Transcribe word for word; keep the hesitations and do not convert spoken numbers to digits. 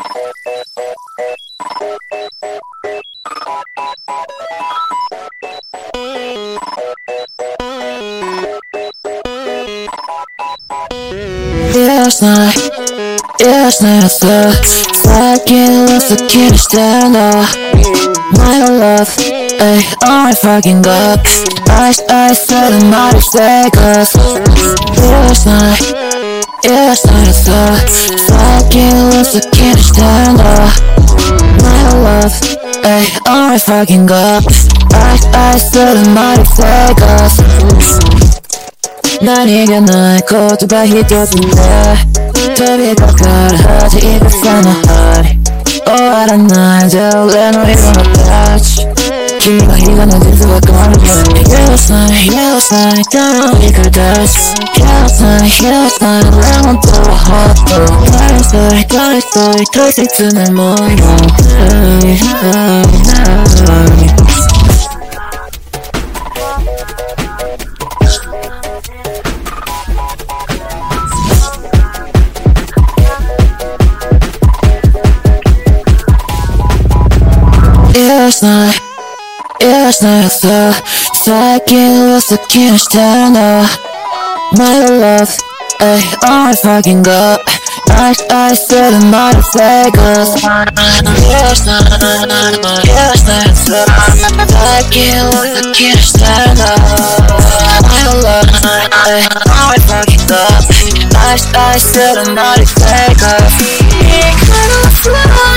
Ясно, ясно все. Закинулась, закинешься, my love, ey, oh my fucking god. I, I said I'm not a Vegas. Ясно, ясно все. Закинулась, закинешься, my love, ey, oh my fucking god. I, I said I'm not a Vegas. 何気ない言葉一つで飛びかかる弾くさの針終わらないで俺の色のタッチ君が日がの実は変わる Yellow sign, yellow sign 頼みくだし Yellow sign, yellow sign 俺本当はホット大したい大したい大切なもの Hey, hey, hey Ясно, ясно все. Закинулась, закинешься, my love, ey, oh my fucking god. I, I said I'm not a Vegas. Ясно, ясно все. Закинулась, закинешься, my love, ey, oh my fucking god. I, I said I'm not a Vegas.